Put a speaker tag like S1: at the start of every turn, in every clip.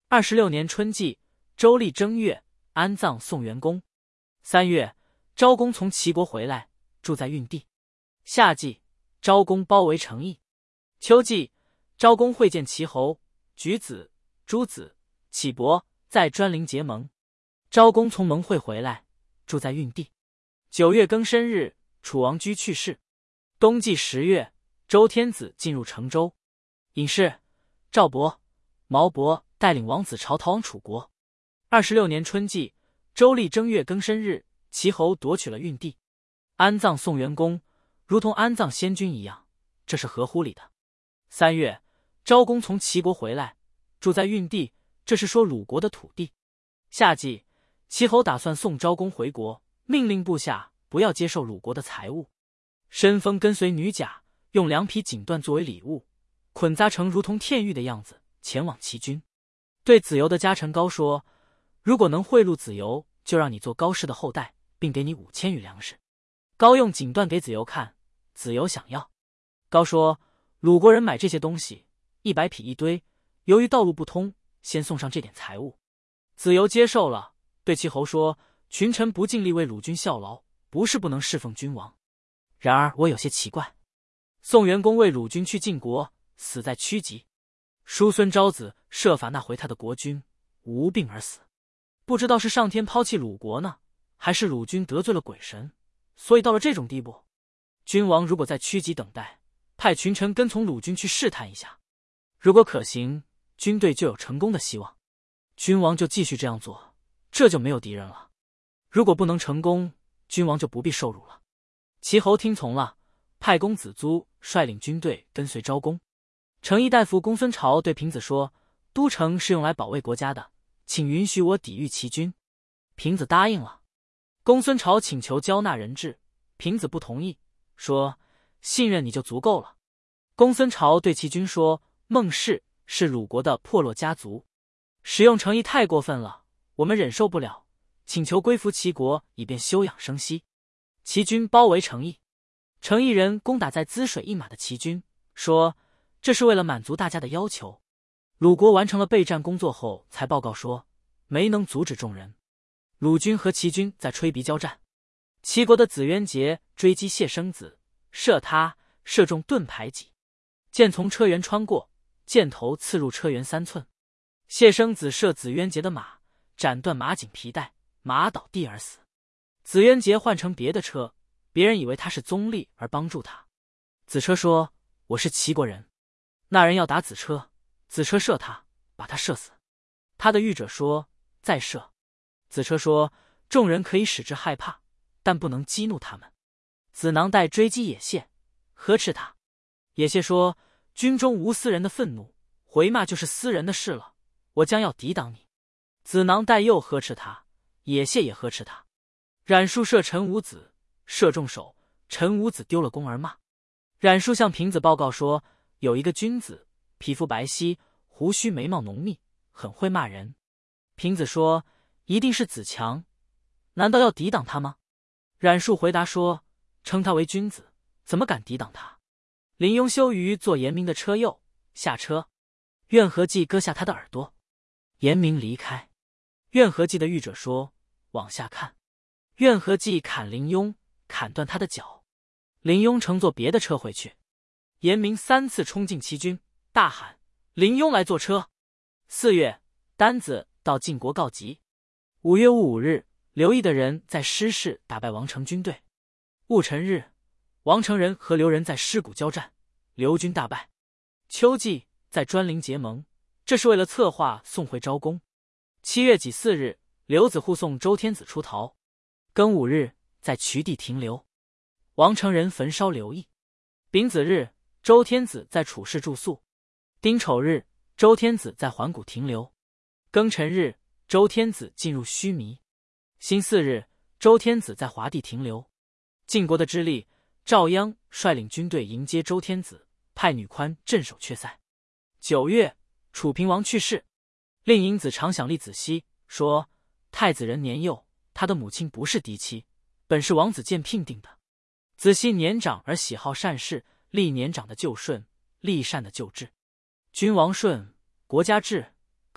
S1: 26年春季，周历正月，安葬宋元公。3月，昭公从齐国回来，住在运地。夏季，昭公包围城邑。秋季，昭公会见齐侯、举子、诸子、启伯，在专陵结盟。昭公从盟会回来，住在运地。9月庚申日，楚王居去世。冬季10月，周天子进入成周。隐士赵勃、毛伯带领王子朝逃往楚国。26年春季，周历正月庚申日，齐侯夺取了运地，安葬宋元公，如同安葬先君一样，这是合乎理的。3月，昭公从齐国回来，住在运地，这是说鲁国的土地。夏季，齐侯打算送昭公回国，命令部下不要接受鲁国的财物。申封跟随女甲，用2匹锦缎作为礼物，捆扎成如同天玉的样子，前往齐军。对子由的家臣高说，如果能贿赂子由，就让你做高氏的后代，并给你5000余粮食。高用锦缎给子由看，子由想要。高说，鲁国人买这些东西100匹一堆，由于道路不通，先送上这点财物。子由接受了，对齐侯说，群臣不尽力为鲁军效劳，不是不能侍奉君王，然而我有些奇怪，宋元公为鲁军去晋国，死在曲棘，叔孙昭子设法纳回他的国君，无病而死。不知道是上天抛弃鲁国呢，还是鲁军得罪了鬼神，所以到了这种地步。君王如果在曲棘等待，派群臣跟从鲁军去试探一下，如果可行，军队就有成功的希望，君王就继续这样做，这就没有敌人了。如果不能成功，君王就不必受辱了。齐侯听从了，派公子租率领军队跟随昭公。成邑大夫公孙朝对平子说，都城是用来保卫国家的，请允许我抵御齐军。平子答应了。公孙朝请求交纳人质，平子不同意，说信任你就足够了。公孙朝对齐军说，孟氏是鲁国的破落家族，使用成邑太过分了，我们忍受不了，请求归服齐国，以便休养生息。齐军包围成邑，成邑人攻打在滋水一马的齐军，说这是为了满足大家的要求。鲁国完成了备战工作后，才报告说没能阻止众人。鲁军和齐军在吹鼻交战，齐国的子渊节追击谢生子，射他，射中盾牌戟，箭从车辕穿过，箭头刺入车辕3寸。谢生子射子渊节的马，斩断马颈皮带，马倒地而死。子渊节换成别的车，别人以为他是宗立而帮助他。子车说，我是齐国人。那人要打子车，子车射他，把他射死。他的御者说，再射。子车说，众人可以使之害怕，但不能激怒他们。子囊袋追击野谢，呵斥他。野谢说，军中无私人的愤怒，回骂就是私人的事了，我将要抵挡你。子囊袋又呵斥他，野谢也呵斥他。冉树射陈武子，射中手，陈武子丢了弓而骂。冉树向平子报告说，有一个君子，皮肤白皙，胡须眉毛浓密，很会骂人。平子说，一定是子强，难道要抵挡他吗？冉树回答说，称他为君子，怎么敢抵挡他？林雍羞于坐严明的车右，下车，苑和忌割下他的耳朵，严明离开。苑和忌的御者说，往下看。苑和忌砍林雍，砍断他的脚。林雍乘坐别的车回去。严明3次冲进齐军，大喊，林雍来坐车。4月，单子到晋国告急。5月戊午日，刘毅的人在师氏打败王成军队。戊辰日，王成人和刘人在师谷交战，刘军大败。秋季，在专陵结盟，这是为了策划送回昭公。7月己巳日，刘子护送周天子出逃。庚午日，在衢地停留。王成人焚烧刘毅。丙子日，周天子在楚氏住宿。丁丑日，周天子在环谷停留。庚辰日，周天子进入须弥。辛巳日，周天子在华地停留。晋国的知吏赵鞅率领军队迎接周天子，派女宽镇守阙塞。9月，楚平王去世。令尹子常想立子熙，说太子人年幼，他的母亲不是嫡妻，本是王子建聘定的。子熙年长而喜好善事，立年长的就顺，立善的就治。君王顺，国家治，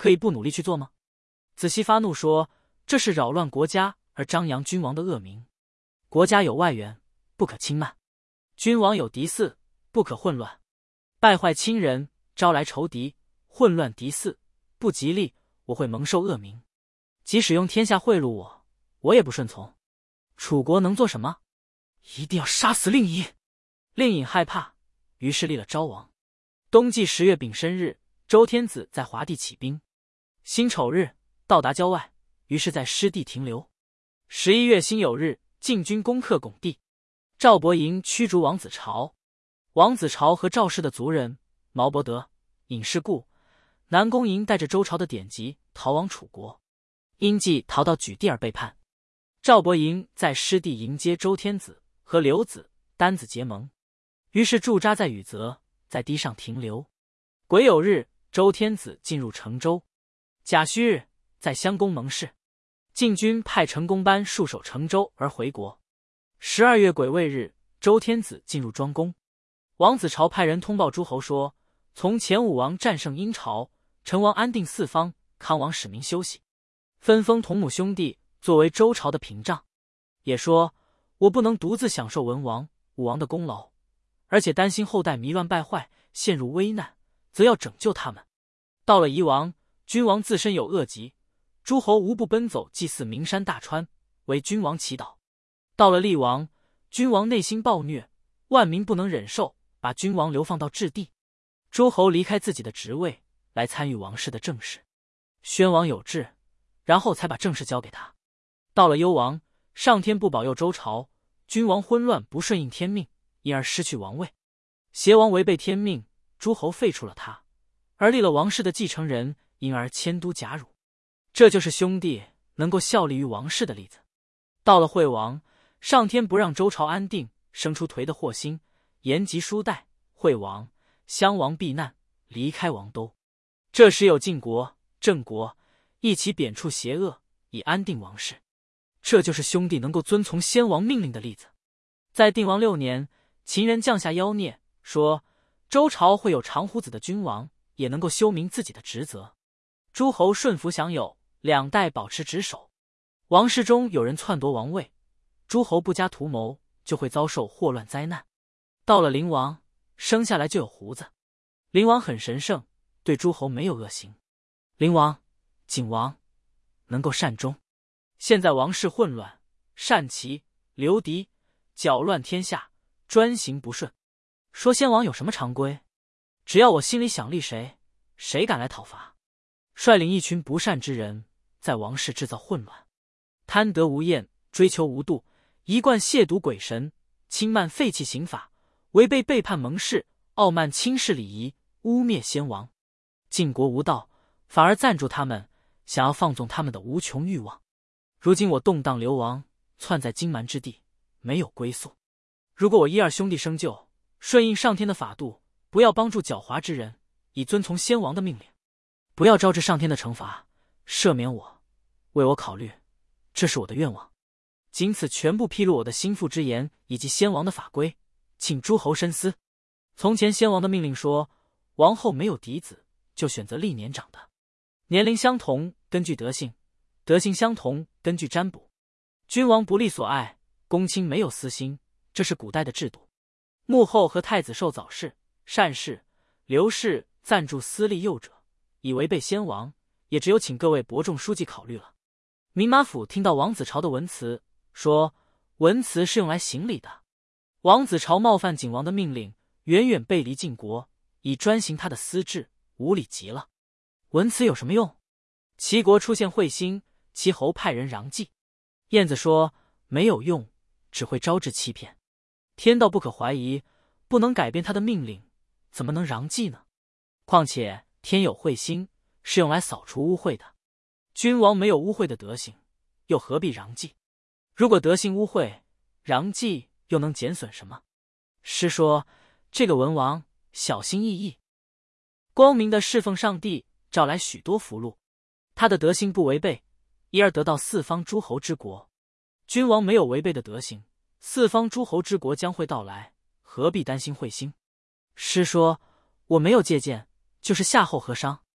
S1: 可以不努力去做吗？子熙发怒说，这是扰乱国家而张扬君王的恶名。国家有外援，不可轻慢；君王有嫡嗣，不可混乱。败坏亲人，招来仇敌，混乱嫡嗣，不吉利，我会蒙受恶名。即使用天下贿赂我，我也不顺从。楚国能做什么？一定要杀死令尹。令尹害怕，于是立了昭王。冬季10月丙申日，周天子在华地起兵。辛丑日到达郊外，于是在失地停留。11月辛酉日，晋军攻克巩地。赵伯营驱逐王子朝。王子朝和赵氏的族人毛伯德、尹世固、南宫营带着周朝的典籍逃往楚国，因计逃到莒地而背叛。赵伯营在失地迎接周天子和刘子、丹子结盟，于是驻扎在禹泽，在堤上停留。癸酉日，周天子进入成州。甲戌日，在襄公盟誓。晋军派成功班戍守成州而回国。12月癸未日，周天子进入庄宫。王子朝派人通报诸侯说，从前武王战胜殷朝，陈王安定四方，康王使民休息，分封同母兄弟作为周朝的屏障。也说，我不能独自享受文王、武王的功劳，而且担心后代迷乱败坏，陷入危难，则要拯救他们。到了夷王，君王自身有恶疾，诸侯无不奔走祭祀名山大川，为君王祈祷。到了厉王，君王内心暴虐，万民不能忍受，把君王流放到质地。诸侯离开自己的职位，来参与王室的政事。宣王有志，然后才把政事交给他。到了幽王，上天不保佑周朝，君王昏乱不顺应天命，因而失去王位。邪王违背天命，诸侯废除了他，而立了王室的继承人，因而迁都贾辱。这就是兄弟能够效力于王室的例子。到了惠王，上天不让周朝安定，生出颓的祸心，延吉书代，惠王、襄王避难，离开王都。这时有晋国、郑国一起贬黜邪恶，以安定王室。这就是兄弟能够遵从先王命令的例子。在定王6年，秦人降下妖孽，说周朝会有长胡子的君王，也能够修明自己的职责。诸侯顺服享有，2代保持职守。王室中有人篡夺王位，诸侯不加图谋，就会遭受祸乱灾难。到了灵王，生下来就有胡子。灵王很神圣，对诸侯没有恶行。灵王、景王能够善终。现在王室混乱，擅齐、流敌，搅乱天下，专行不顺。说先王有什么常规？只要我心里想立谁，谁敢来讨伐？率领一群不善之人，在王室制造混乱，贪得无厌，追求无度，一贯亵渎鬼神，轻慢废弃刑法，违背背叛盟誓，傲慢轻视礼仪，污蔑先王。晋国无道，反而赞助他们，想要放纵他们的无穷欲望。如今我动荡流亡，窜在荆蛮之地，没有归宿。如果我1、2兄弟生就，顺应上天的法度，不要帮助狡猾之人，以遵从先王的命令，不要招致上天的惩罚，赦免我，为我考虑，这是我的愿望。仅此全部披露我的心腹之言，以及先王的法规，请诸侯深思。从前先王的命令说，王后没有嫡子，就选择历年长的，年龄相同根据德性，德性相同根据占卜。君王不立所爱，公卿没有私心，这是古代的制度。穆后和太子受早逝、善氏、刘氏赞助私立幼者，以违背先王，也只有请各位伯仲书记考虑了。民马府听到王子朝的文辞，说文辞是用来行礼的。王子朝冒犯景王的命令，远远背离晋国，以专行他的私志，无礼极了。文辞有什么用？齐国出现彗星，齐侯派人禳计。晏子说没有用，只会招致欺骗。天道不可怀疑，不能改变他的命令，怎么能禳计呢？况且天有彗星，是用来扫除污秽的。君王没有污秽的德行，又何必禳计？如果德行污秽，禳计又能减损什么？师说这个文王小心翼翼，光明的侍奉上帝，召来许多福禄。他的德行不违背，因而得到四方诸侯之国。君王没有违背的德行，四方诸侯之国将会到来，何必担心彗星？师说我没有借鉴，就是夏后和商。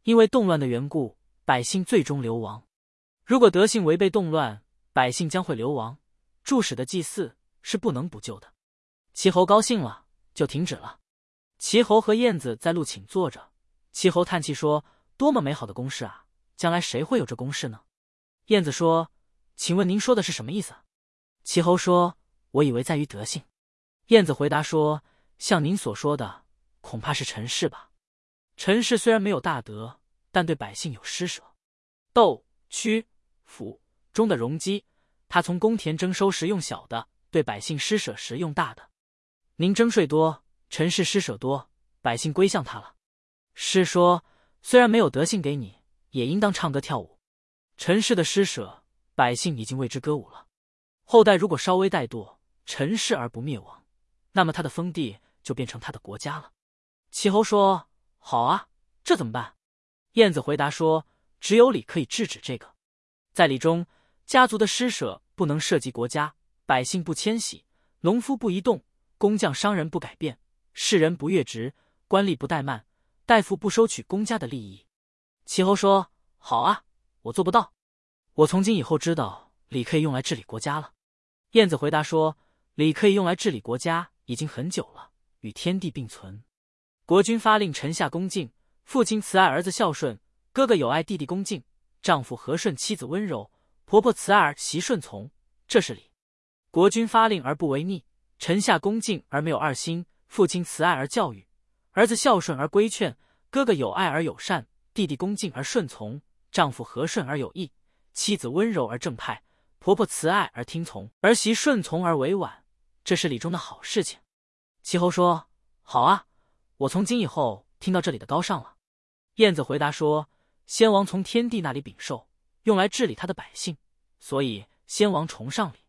S1: 因为动乱的缘故，百姓最终流亡。如果德性违背动乱，百姓将会流亡。助使的祭祀是不能补救的。齐侯高兴了，就停止了。齐侯和晏子在路请坐着，齐侯叹气说：“多么美好的公事啊！将来谁会有这公事呢？”晏子说：“请问您说的是什么意思？”齐侯说：“我以为在于德性。”晏子回答说：“像您所说的，恐怕是陈氏吧。陈氏虽然没有大德，但对百姓有施舍。窦、屈、府中的容积，他从公田征收时用小的，对百姓施舍时用大的。您征税多，陈氏施舍多，百姓归向他了。诗说，虽然没有德性给你，也应当唱歌跳舞。陈氏的施舍，百姓已经为之歌舞了。后代如果稍微怠惰，陈氏而不灭亡，那么他的封地就变成他的国家了。”齐侯说：“好啊，这怎么办？”晏子回答说：“只有礼可以制止这个。在礼中，家族的施舍不能涉及国家，百姓不迁徙，农夫不移动，工匠商人不改变，士人不越职，官吏不怠慢，大夫不收取公家的利益。”齐侯说：“好啊，我做不到。我从今以后知道礼可以用来治理国家了。”晏子回答说：“礼可以用来治理国家已经很久了，与天地并存。国君发令臣下恭敬，父亲慈爱，儿子孝顺，哥哥友爱，弟弟恭敬，丈夫和顺，妻子温柔，婆婆慈爱儿媳顺从，这是礼。国君发令而不违逆，臣下恭敬而没有二心，父亲慈爱而教育，儿子孝顺而规劝，哥哥友爱而友善，弟弟恭敬而顺从，丈夫和顺而有义，妻子温柔而正派，婆婆慈爱而听从，儿媳顺从而委婉，这是礼中的好事情。”齐侯说：“好啊，我从今以后听到这里的高尚了。”晏子回答说：“先王从天帝那里禀受，用来治理他的百姓，所以先王崇尚礼。